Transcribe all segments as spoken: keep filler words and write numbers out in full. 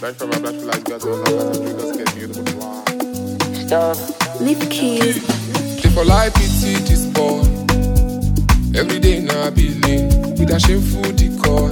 Black from my black for life, girls don't love us, and drink us get beautiful. Stop. Lift keys. If for life pity this boy, every day now I be late with a shameful decor.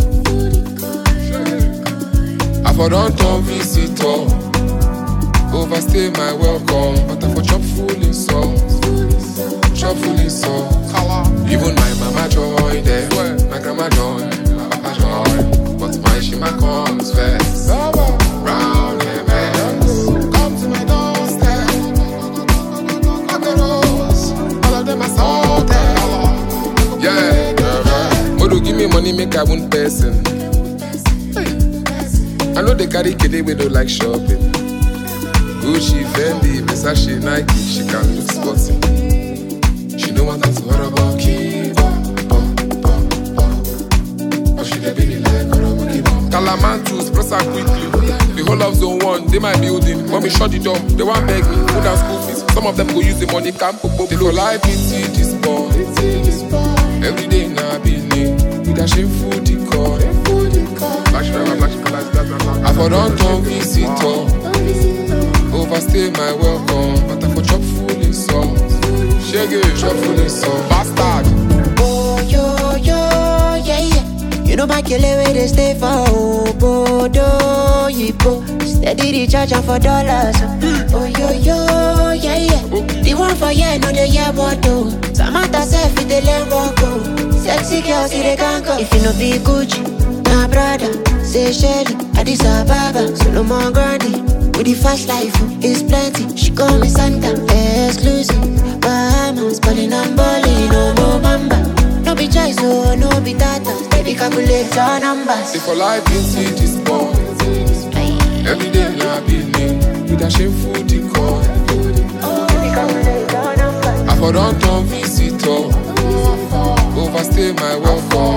I for don't turn visitor, overstay my welcome, but I for chop full in salt, chop full in salt. Even my mama joy there, my grandma joy, my papa joy, but my shima comes first. Round and bends, come to my doorstep. Look at those, all of them are salted. Yeah, yeah. Modo give me money, make I one person. I know they carry kid we don't like shopping. Gucci, Fendi, Versace, Nike, she can look sporty. She don't want us to worry about Kiba. But she dey be like Kiba. Calamantus, press her quickly. The whole of zone one, they my building. When we shut the door, they want beg me, put down school fees. Some of them go use the money, camp up. They for life, pity this boy. Every day now I be late with a shameful decor. Black driver, black black black black. I for don't turn visitor, overstay my welcome, but I for chop full in salt. Shaggy, chop full in salt. Bastard. Oh yo yo yeah yeah. You know my killer where they stay for oh bodo yipo. Steady the charge for dollars. Oh yo yo yeah yeah. The one for yeah no the yeah bottle. Samantha self with the lemon. Sexy girls see they can't go. If you no be Gucci, my brother, say Shelly, Addis Ababa, Solomon Grandi. With the fast life, it's plenty. She call me Santa, exclusive. Bahamas, balling and balling, no more mamba. No be choice, no, no be data. Steady calculator numbers. If for life, you see this boy. Every day now I be late with a shameful decor. Steady calculator numbers. I for don't turn visitor, overstay my welcome.